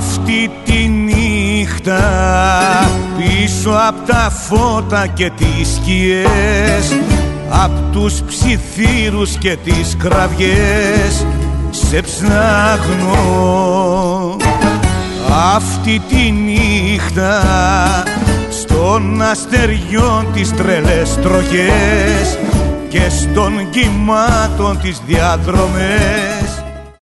Αυτή τη νύχτα πίσω απ' τα φώτα και τις σκιές, απ' τους ψιθύρους και τις κραυγές σε ψάχνω. Αυτή τη νύχτα στον αστεριών τις τρελές τροχές και στον κυμάτων τις διαδρομές